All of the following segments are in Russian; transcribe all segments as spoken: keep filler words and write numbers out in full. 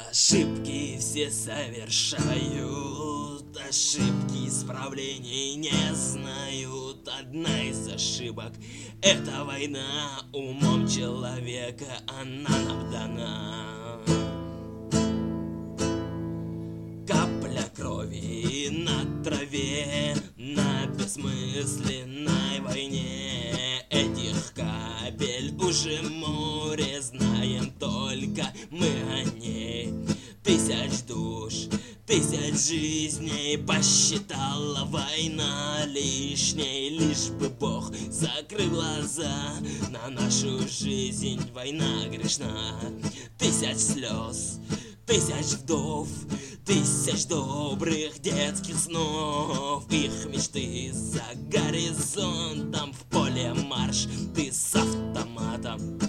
Ошибки все совершают, ошибки исправлений не знают. Одна из ошибок — это война. Умом человека она нам дана. Капля крови на траве, на бессмысленной войне. Этих капель уже море, знаем только мы о ней. Тысяч душ, тысяч жизней посчитала война лишней. Лишь бы Бог закрыл глаза на нашу жизнь, война грешна. Тысяч слез, тысяч вдов, тысяч добрых детских снов. Их мечты за горизонтом, в поле марш, ты с автоматом.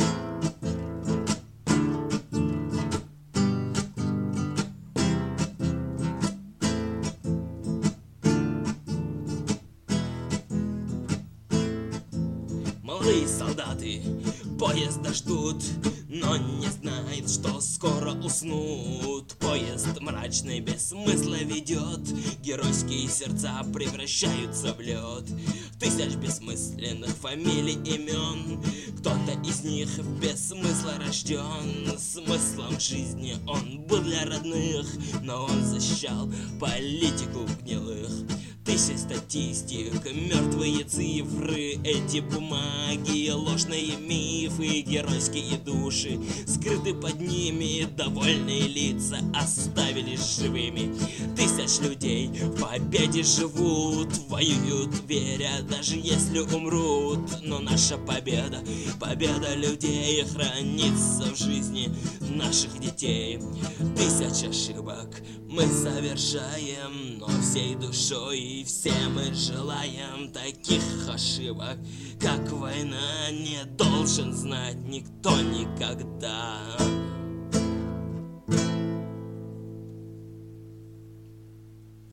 Молодые солдаты поезда ждут, но не знают, что скоро уснут. Поезд мрачный без смысла ведет, геройские сердца превращаются в лед. Тысяч бессмысленных фамилий, имен, кто-то из них без смысла рожден. Смыслом жизни он был для родных, но он защищал политику гнилых. Тысяч статистик, мертвые цифры, эти бумаги, ложные мифы, геройские души, скрыты под ними, довольные лица оставились живыми. Тысяч людей в победе живут, воюют, веря, даже если умрут. Но наша победа, победа людей хранится в жизни наших детей. Тысяч ошибок мы совершаем, но всей душой и все мы желаем таких ошибок, как война, не должен знать никто никогда.